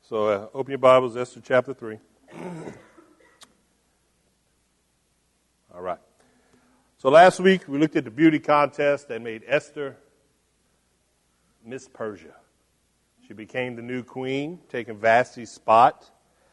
So open your Bibles, Esther chapter 3. All right. So last week we looked at the beauty contest that made Esther Miss Persia. She became the new queen, taking Vashti's spot.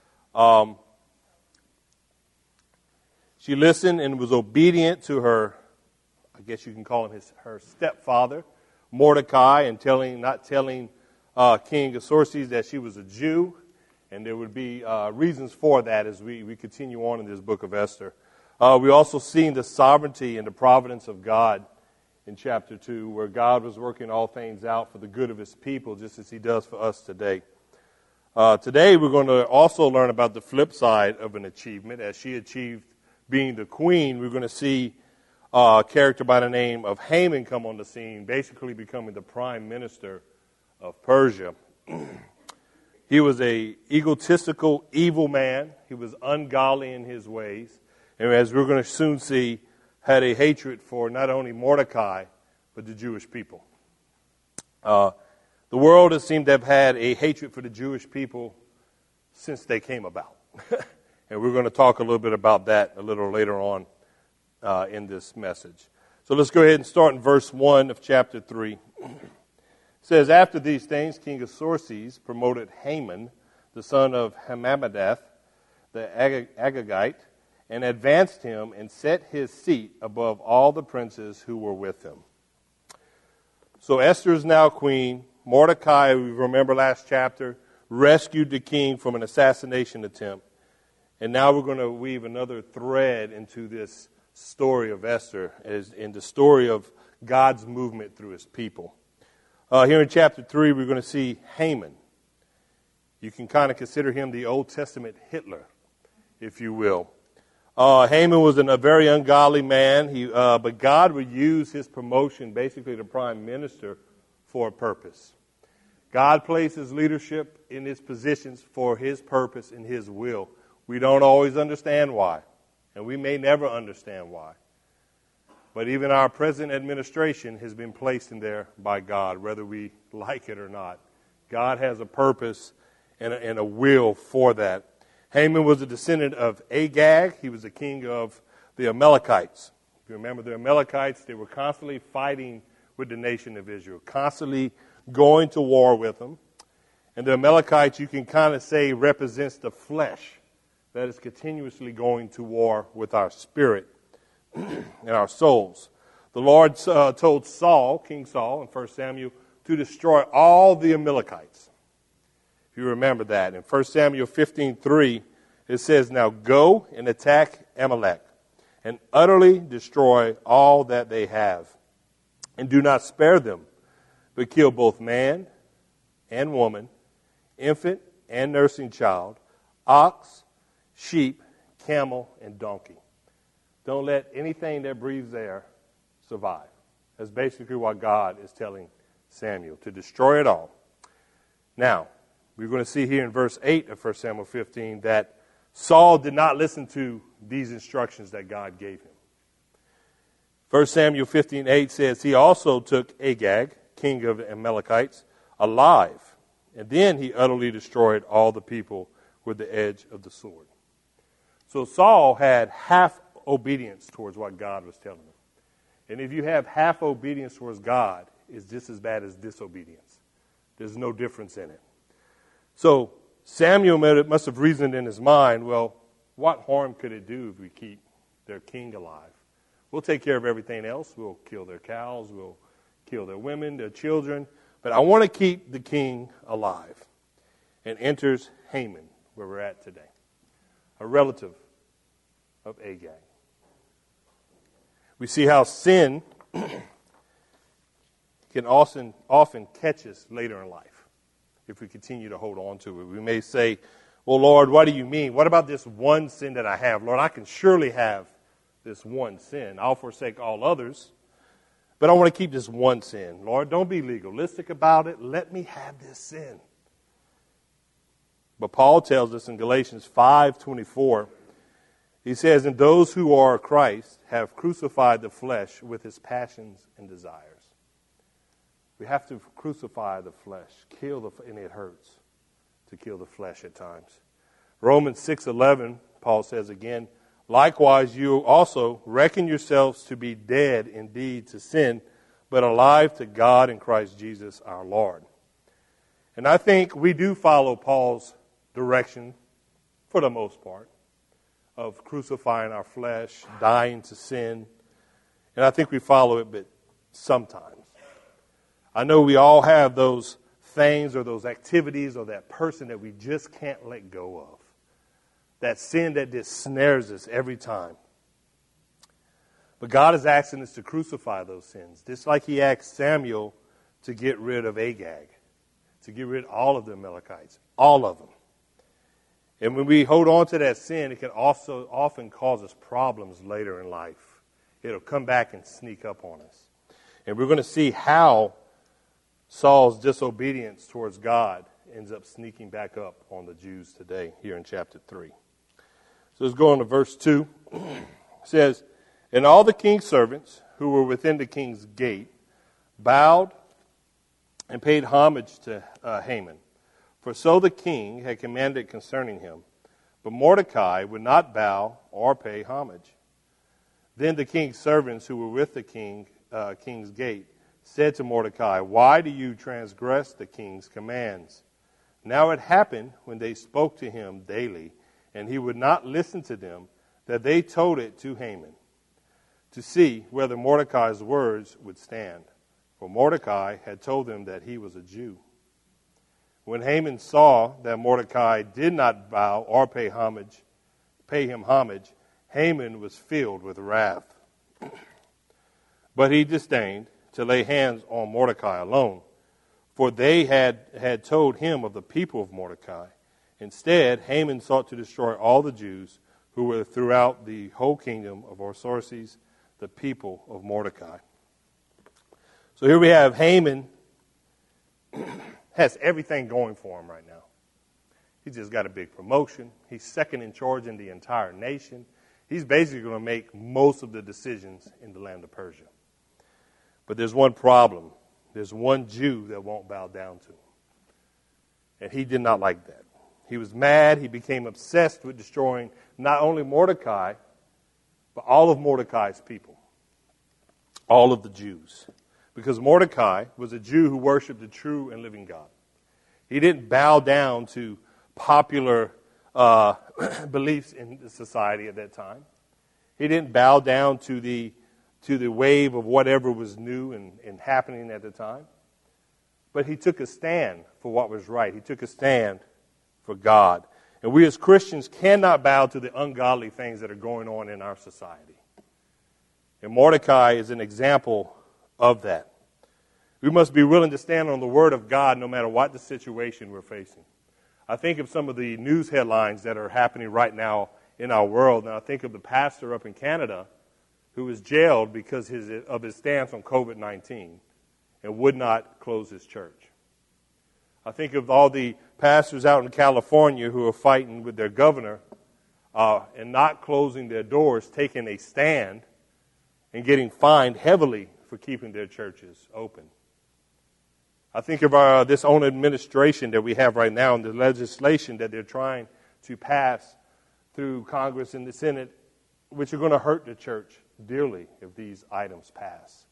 She listened and was obedient to her, I guess you can call him her stepfather, Mordecai, and not telling King Xerxes that she was a Jew, and there would be reasons for that as we continue on in this book of Esther. We also seen the sovereignty and the providence of God in chapter 2, where God was working all things out for the good of his people, just as he does for us today. Today we're going to also learn about the flip side of an achievement. As she achieved being the queen, we're going to see a character by the name of Haman come on the scene, basically becoming the prime minister of Persia. He was a egotistical, evil man. He was ungodly in his ways. And as we're going to soon see, had a hatred for not only Mordecai, but the Jewish people. The world has seemed to have had a hatred for the Jewish people since they came about. And we're going to talk a little bit about that a little later on in this message. So let's go ahead and start in verse 1 of chapter 3. It says, after these things, King Xerxes promoted Haman, the son of Hammedatha, the Agagite, and advanced him and set his seat above all the princes who were with him. So Esther is now queen. Mordecai, we remember last chapter, rescued the king from an assassination attempt. And now we're going to weave another thread into this story of Esther, in the story of God's movement through his people. Here in chapter 3, we're going to see Haman. You can kind of consider him the Old Testament Hitler, if you will. Haman was a very ungodly man, but God would use his promotion, basically to prime minister, for a purpose. God places leadership in his positions for his purpose and his will. We don't always understand why, and we may never understand why. But even our present administration has been placed in there by God, whether we like it or not. God has a purpose and a will for that. Haman was a descendant of Agag. He was the king of the Amalekites. If you remember the Amalekites, they were constantly fighting with the nation of Israel, constantly going to war with them. And the Amalekites, you can kind of say, represents the flesh that is continuously going to war with our spirit and our souls. The Lord told Saul, King Saul, in 1 Samuel, to destroy all the Amalekites. If you remember that. In 1 Samuel 15:3, it says, now go and attack Amalek and utterly destroy all that they have. And do not spare them, but kill both man and woman, infant and nursing child, ox, sheep, camel, and donkey. Don't let anything that breathes air survive. That's basically what God is telling Samuel, to destroy it all. Now, we're going to see here in verse 8 of 1 Samuel 15 that Saul did not listen to these instructions that God gave him. 1 Samuel 15:8 says, he also took Agag, king of the Amalekites, alive, and then he utterly destroyed all the people with the edge of the sword. So Saul had half obedience towards what God was telling him. And if you have half obedience towards God, it's just as bad as disobedience. There's no difference in it. So Samuel must have reasoned in his mind, well, what harm could it do if we keep their king alive? We'll take care of everything else. We'll kill their cows. We'll kill their women, their children. But I want to keep the king alive. And enters Haman, where we're at today, a relative of Agag. We see how sin can often catch us later in life if we continue to hold on to it. We may say, well, Lord, what do you mean? What about this one sin that I have? Lord, I can surely have this one sin. I'll forsake all others, but I want to keep this one sin. Lord, don't be legalistic about it. Let me have this sin. But Paul tells us in Galatians 5:24, he says, and those who are Christ have crucified the flesh with his passions and desires. We have to crucify the flesh, and it hurts. to kill the flesh at times. Romans 6:11, Paul says again, likewise you also reckon yourselves to be dead indeed to sin, but alive to God in Christ Jesus our Lord. And I think we do follow Paul's direction for the most part of crucifying our flesh, dying to sin. And I think we follow it, but sometimes. I know we all have those things or those activities or that person that we just can't let go of. That sin that just snares us every time. But God is asking us to crucify those sins, just like he asked Samuel to get rid of Agag, to get rid of all of the Amalekites, all of them. And when we hold on to that sin, it can also often cause us problems later in life. It'll come back and sneak up on us. And we're going to see how Saul's disobedience towards God ends up sneaking back up on the Jews today here in chapter 3. So let's go on to verse 2. It says, and all the king's servants who were within the king's gate bowed and paid homage to Haman. For so the king had commanded concerning him. But Mordecai would not bow or pay homage. Then the king's servants who were with the king's gate said to Mordecai, why do you transgress the king's commands? Now it happened when they spoke to him daily, and he would not listen to them, that they told it to Haman, to see whether Mordecai's words would stand. For Mordecai had told them that he was a Jew. When Haman saw that Mordecai did not bow or pay him homage, Haman was filled with wrath. But he disdained to lay hands on Mordecai alone, for they had told him of the people of Mordecai. Instead, Haman sought to destroy all the Jews who were throughout the whole kingdom of Artaxerxes, the people of Mordecai. So here we have Haman has everything going for him right now. He's just got a big promotion. He's second in charge in the entire nation. He's basically going to make most of the decisions in the land of Persia. But there's one problem. There's one Jew that won't bow down to him. And he did not like that. He was mad. He became obsessed with destroying not only Mordecai, but all of Mordecai's people. All of the Jews. Because Mordecai was a Jew who worshiped the true and living God. He didn't bow down to popular beliefs in the society at that time. He didn't bow down to the wave of whatever was new and happening at the time. But he took a stand for what was right. He took a stand for God. And we as Christians cannot bow to the ungodly things that are going on in our society. And Mordecai is an example of that. We must be willing to stand on the word of God no matter what the situation we're facing. I think of some of the news headlines that are happening right now in our world, and I think of the pastor up in Canada who was jailed because of his stance on COVID-19 and would not close his church. I think of all the pastors out in California who are fighting with their governor and not closing their doors, taking a stand and getting fined heavily for keeping their churches open. I think of this own administration that we have right now and the legislation that they're trying to pass through Congress and the Senate, which are going to hurt the church dearly if these items pass.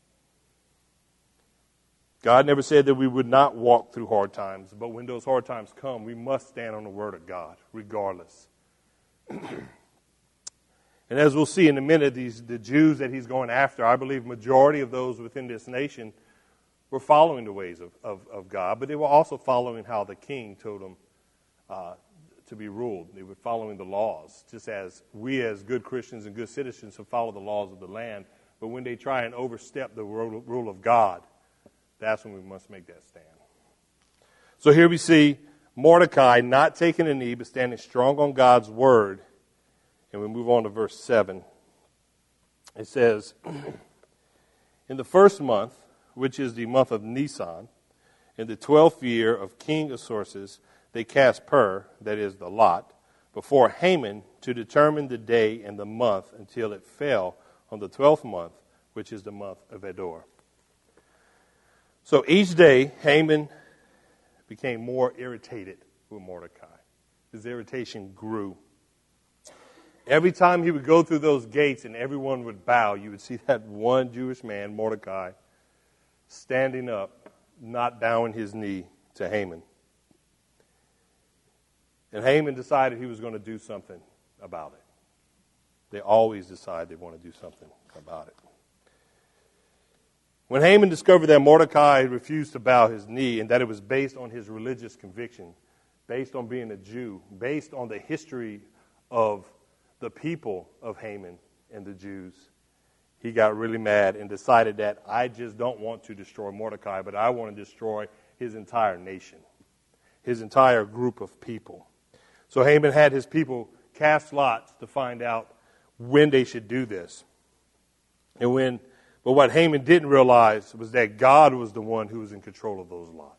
God never said that we would not walk through hard times, but when those hard times come, we must stand on the word of God, regardless. And as we'll see in a minute, the Jews that he's going after, I believe majority of those within this nation were following the ways of God, but they were also following how the king told them to be ruled. They were following the laws, just as we as good Christians and good citizens have followed the laws of the land. But when they try and overstep the rule of God, that's when we must make that stand. So here we see Mordecai not taking a knee, but standing strong on God's word. And we move on to verse 7. It says, in the first month, which is the month of Nisan, in the 12th year of King Ahasuerus, they cast Pur, that is the lot, before Haman to determine the day and the month until it fell on the 12th month, which is the month of Adar. So each day, Haman became more irritated with Mordecai. His irritation grew. Every time he would go through those gates and everyone would bow, you would see that one Jewish man, Mordecai, standing up, not bowing his knee to Haman. And Haman decided he was going to do something about it. They always decide they want to do something about it. When Haman discovered that Mordecai refused to bow his knee and that it was based on his religious conviction, based on being a Jew, based on the history of the people of Haman and the Jews, he got really mad and decided that I just don't want to destroy Mordecai, but I want to destroy his entire nation, his entire group of people. So Haman had his people cast lots to find out when they should do this. But what Haman didn't realize was that God was the one who was in control of those lots.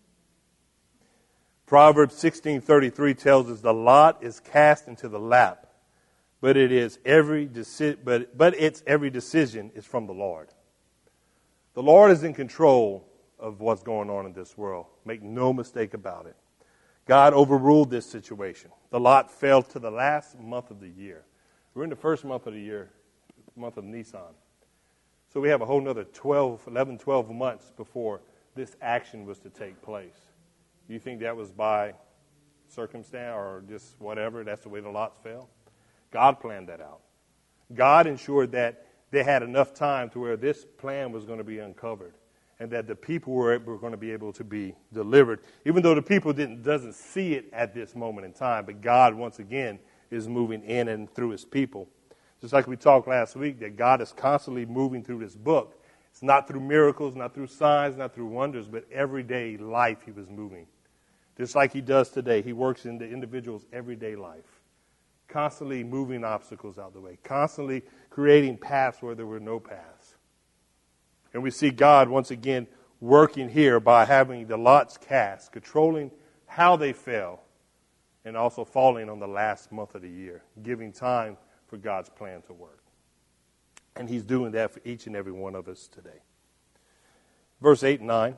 Proverbs 16:33 tells us the lot is cast into the lap, but its every decision is from the Lord. The Lord is in control of what's going on in this world. Make no mistake about it. God overruled this situation. The lot fell to the last month of the year. We're in the first month of the year, month of Nisan. So we have a whole nother 12 months before this action was to take place. Do you think that was by circumstance or just whatever? That's the way the lots fell? God planned that out. God ensured that they had enough time to where this plan was going to be uncovered and that the people were going to be able to be delivered, even though the people doesn't see it at this moment in time. But God, once again, is moving in and through his people. Just like we talked last week, that God is constantly moving through this book. It's not through miracles, not through signs, not through wonders, but everyday life he was moving. Just like he does today. He works in the individual's everyday life. Constantly moving obstacles out the way. Constantly creating paths where there were no paths. And we see God once again working here by having the lots cast, controlling how they fell, and also falling on the last month of the year, giving time for God's plan to work. And he's doing that for each and every one of us today. Verse 8 and 9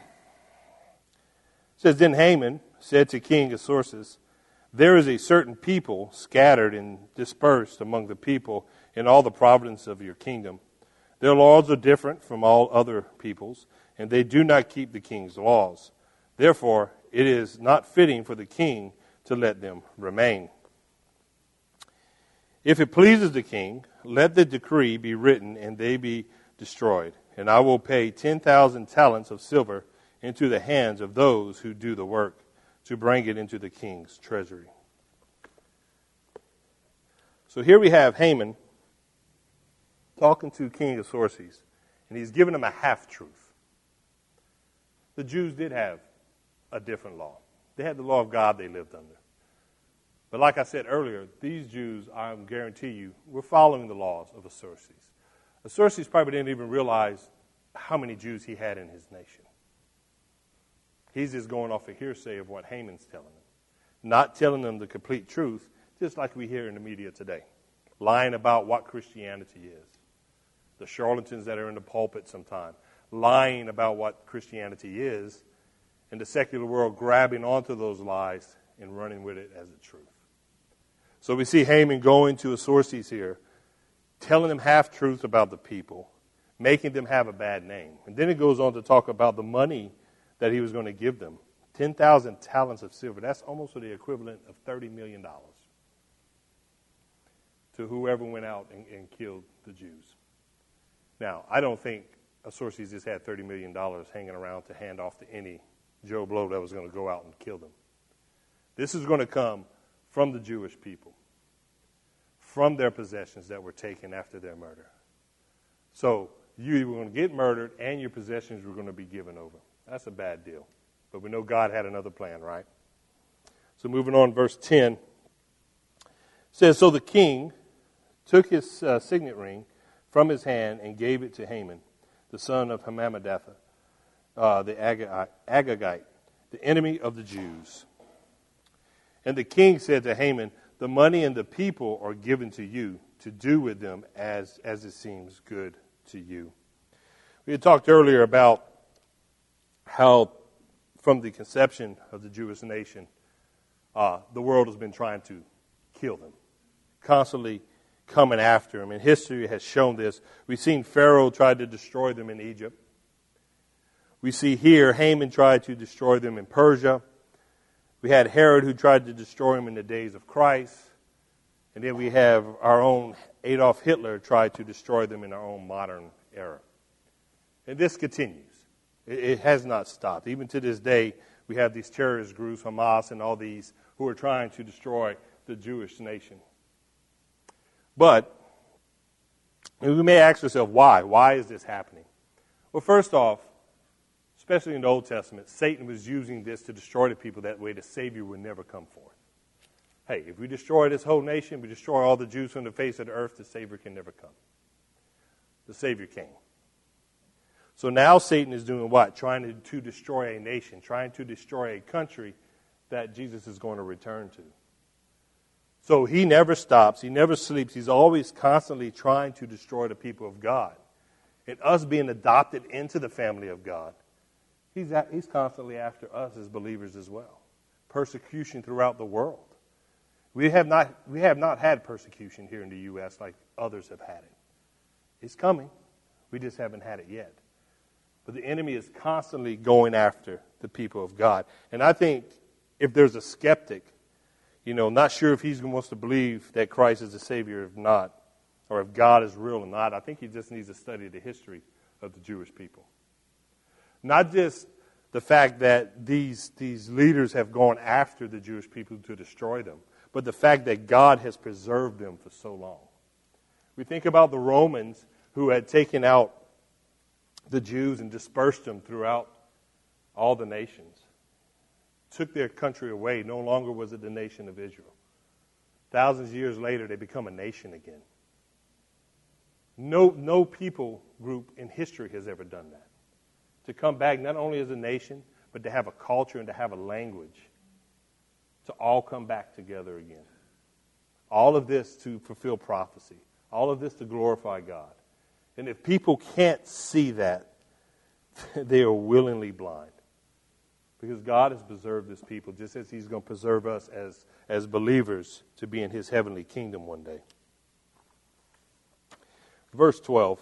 says, Then Haman said to King Ahasuerus, There is a certain people scattered and dispersed among the people in all the province of your kingdom. Their laws are different from all other peoples, and they do not keep the king's laws. Therefore, it is not fitting for the king to let them remain. If it pleases the king, let the decree be written and they be destroyed. And I will pay 10,000 talents of silver into the hands of those who do the work to bring it into the king's treasury. So here we have Haman talking to King Ahasuerus, and he's giving him a half-truth. The Jews did have a different law. They had the law of God they lived under. But like I said earlier, these Jews, I guarantee you, were following the laws of Ahasuerus. Ahasuerus probably didn't even realize how many Jews he had in his nation. He's just going off a hearsay of what Haman's telling them, not telling them the complete truth, just like we hear in the media today, lying about what Christianity is. The charlatans that are in the pulpit sometimes, lying about what Christianity is, and the secular world grabbing onto those lies and running with it as the truth. So we see Haman going to Ahasuerus here, telling them half-truths about the people, making them have a bad name. And then it goes on to talk about the money that he was going to give them. 10,000 talents of silver. That's almost the equivalent of $30 million to whoever went out and killed the Jews. Now, I don't think Ahasuerus just had $30 million hanging around to hand off to any Joe Blow that was going to go out and kill them. This is going to come from the Jewish people, from their possessions that were taken after their murder. So you were going to get murdered and your possessions were going to be given over. That's a bad deal. But we know God had another plan, right? So moving on, verse 10 says, So the king took his signet ring from his hand and gave it to Haman, the son of Hammedatha, the Agagite, the enemy of the Jews. And the king said to Haman, The money and the people are given to you to do with them as it seems good to you. We had talked earlier about how from the conception of the Jewish nation, the world has been trying to kill them, constantly coming after them. And history has shown this. We've seen Pharaoh try to destroy them in Egypt. We see here Haman tried to destroy them in Persia. We had Herod who tried to destroy them in the days of Christ. And then we have our own Adolf Hitler tried to destroy them in our own modern era. And this continues. It has not stopped. Even to this day, we have these terrorist groups, Hamas and all these, who are trying to destroy the Jewish nation. But we may ask ourselves, why? Why is this happening? Well, first off, especially in the Old Testament, Satan was using this to destroy the people. That way the Savior would never come forth. Hey, if we destroy this whole nation, we destroy all the Jews from the face of the earth, the Savior can never come. The Savior came. So now Satan is doing what? Trying to destroy a nation, trying to destroy a country that Jesus is going to return to. So he never stops. He never sleeps. He's always constantly trying to destroy the people of God. And us being adopted into the family of God, he's constantly after us as believers as well. Persecution throughout the world. We have not had persecution here in the U.S. like others have had it. It's coming. We just haven't had it yet. But the enemy is constantly going after the people of God. And I think if there's a skeptic, not sure if he wants to believe that Christ is the Savior or not, or if God is real or not, I think he just needs to study the history of the Jewish people. Not just the fact that these leaders have gone after the Jewish people to destroy them, but the fact that God has preserved them for so long. We think about the Romans who had taken out the Jews and dispersed them throughout all the nations. Took their country away. No longer was it the nation of Israel. Thousands of years later, they become a nation again. No people group in history has ever done that. To come back not only as a nation, but to have a culture and to have a language. To all come back together again. All of this to fulfill prophecy. All of this to glorify God. And if people can't see that, they are willingly blind. Because God has preserved his people just as he's going to preserve us as believers to be in his heavenly kingdom one day. Verse 12.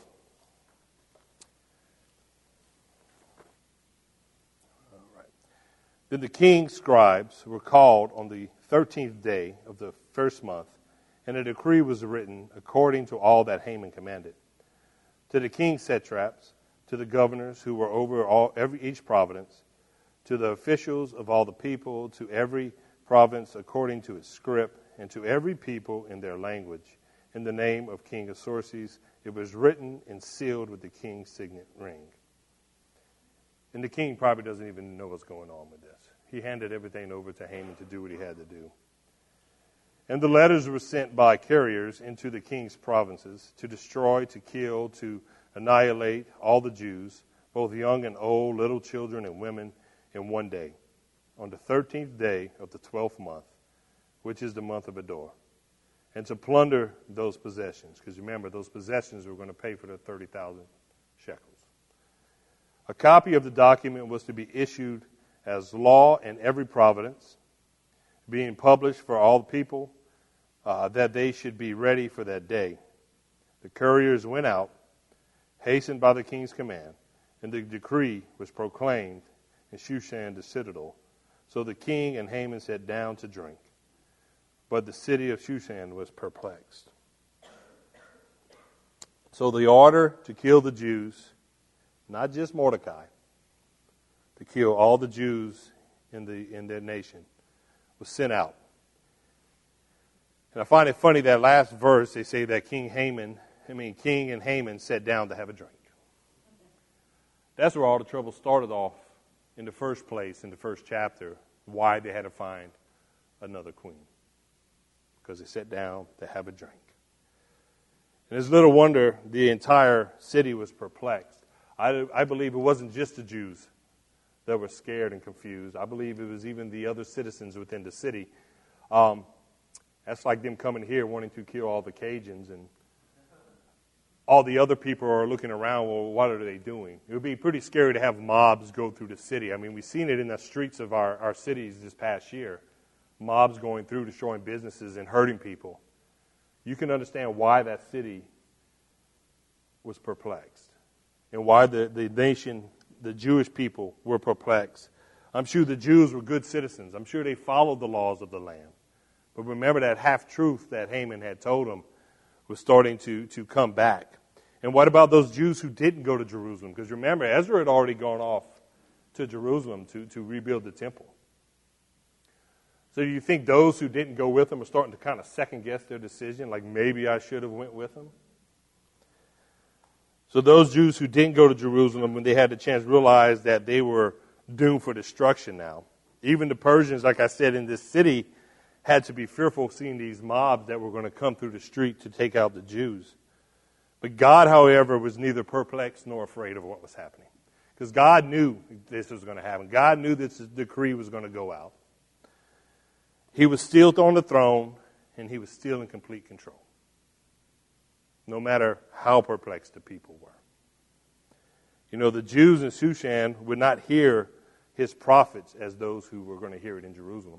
All right. Then the king's scribes were called on the 13th day of the first month, and a decree was written according to all that Haman commanded. To the king's satraps, to the governors who were over each province, to the officials of all the people, to every province according to its script, and to every people in their language, in the name of King Ahasuerus, it was written and sealed with the king's signet ring. And the king probably doesn't even know what's going on with this. He handed everything over to Haman to do what he had to do. And the letters were sent by carriers into the king's provinces to destroy, to kill, to annihilate all the Jews, both young and old, little children and women, in one day, on the 13th day of the 12th month, which is the month of Adar, and to plunder those possessions. Because remember, those possessions were going to pay for the 30,000 shekels. A copy of the document was to be issued as law in every province, being published for all the people, that they should be ready for that day. The couriers went out, hastened by the king's command, and the decree was proclaimed in Shushan the citadel. So the king and Haman sat down to drink. But the city of Shushan was perplexed. So the order to kill the Jews, not just Mordecai, to kill all the Jews in their nation, was sent out. And I find it funny that last verse, they say that King and Haman sat down to have a drink. That's where all the trouble started off in the first place, in the first chapter, why they had to find another queen. Because they sat down to have a drink. And it's little wonder the entire city was perplexed. I believe it wasn't just the Jews that were scared and confused. I believe it was even the other citizens within the city. That's like them coming here wanting to kill all the Cajuns, and all the other people are looking around, well, what are they doing? It would be pretty scary to have mobs go through the city. I mean, we've seen it in the streets of our cities this past year. mobs going through, destroying businesses and hurting people, you can understand why that city was perplexed and why the nation, the Jewish people, were perplexed. I'm sure the Jews were good citizens. I'm sure they followed the laws of the land. But remember, that half-truth that Haman had told them was starting to come back. And what about those Jews who didn't go to Jerusalem? Because remember, Ezra had already gone off to Jerusalem to rebuild the temple. So you think those who didn't go with him are starting to kind of second-guess their decision, like maybe I should have went with him? So those Jews who didn't go to Jerusalem, when they had the chance, realized that they were doomed for destruction now. Even the Persians, like I said, in this city, had to be fearful of seeing these mobs that were going to come through the street to take out the Jews. But God, however, was neither perplexed nor afraid of what was happening. Because God knew this was going to happen. God knew this decree was going to go out. He was still on the throne, and he was still in complete control, no matter how perplexed the people were. You know, the Jews in Shushan would not hear his prophets as those who were going to hear it in Jerusalem.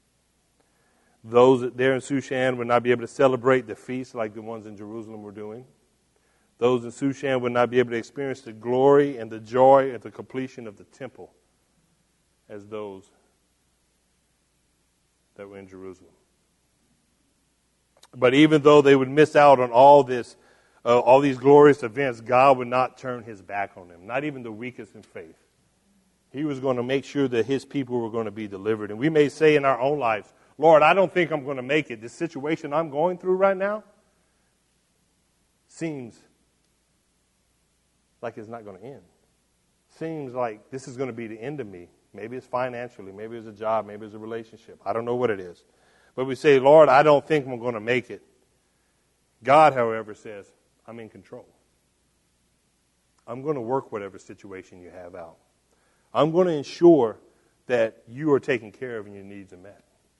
Those there in Shushan would not be able to celebrate the feast like the ones in Jerusalem were doing. Those in Shushan would not be able to experience the glory and the joy at the completion of the temple as those that were in Jerusalem. But even though they would miss out on all these glorious events, God would not turn his back on them, not even the weakest in faith. He was going to make sure that his people were going to be delivered. And we may say in our own lives, Lord, I don't think I'm going to make it. This situation I'm going through right now seems like it's not going to end. Seems like this is going to be the end of me. Maybe it's financially, maybe it's a job, maybe it's a relationship. I don't know what it is. But we say, Lord, I don't think I'm going to make it. God, however, says, I'm in control. I'm going to work whatever situation you have out. I'm going to ensure that you are taken care of and your needs are met.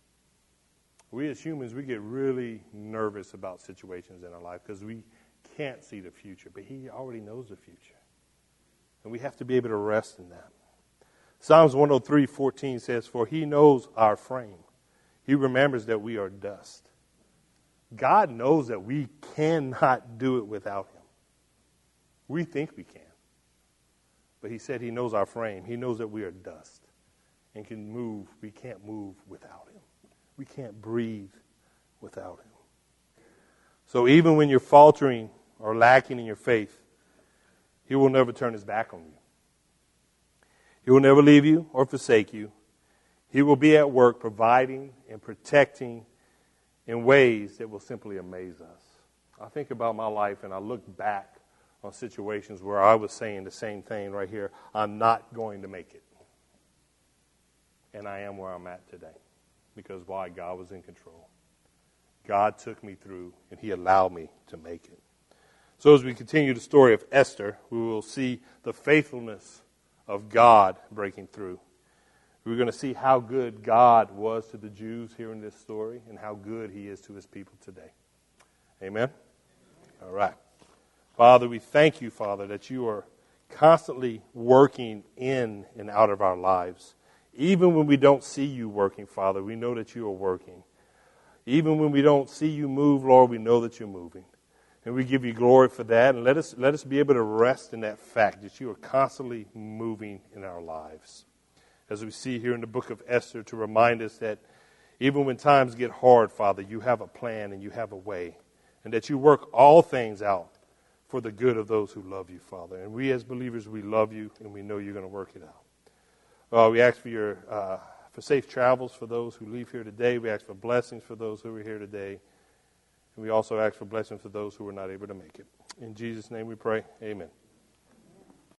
We as humans, we get really nervous about situations in our life because we can't see the future, but he already knows the future. And we have to be able to rest in that. Psalms 103:14 says, for he knows our frame. He remembers that we are dust. God knows that we cannot do it without him. We think we can. But he said he knows our frame. He knows that we are dust and can move. We can't move without him. We can't breathe without him. So even when you're faltering or lacking in your faith, he will never turn his back on you. He will never leave you or forsake you. He will be at work providing and protecting in ways that will simply amaze us. I think about my life and I look back on situations where I was saying the same thing right here. I'm not going to make it. And I am where I'm at today. Because why? God was in control. God took me through and he allowed me to make it. So as we continue the story of Esther, we will see the faithfulness of God breaking through. We're going to see how good God was to the Jews here in this story and how good he is to his people today. Amen? All right. Father, we thank you, Father, that you are constantly working in and out of our lives. Even when we don't see you working, Father, we know that you are working. Even when we don't see you move, Lord, we know that you're moving. And we give you glory for that. And let us be able to rest in that fact that you are constantly moving in our lives. As we see here in the book of Esther, to remind us that even when times get hard, Father, you have a plan and you have a way. And that you work all things out for the good of those who love you, Father. And we as believers, we love you and we know you're going to work it out. We ask for safe travels for those who leave here today. We ask for blessings for those who are here today. And we also ask for blessings for those who are not able to make it. In Jesus' name we pray. Amen.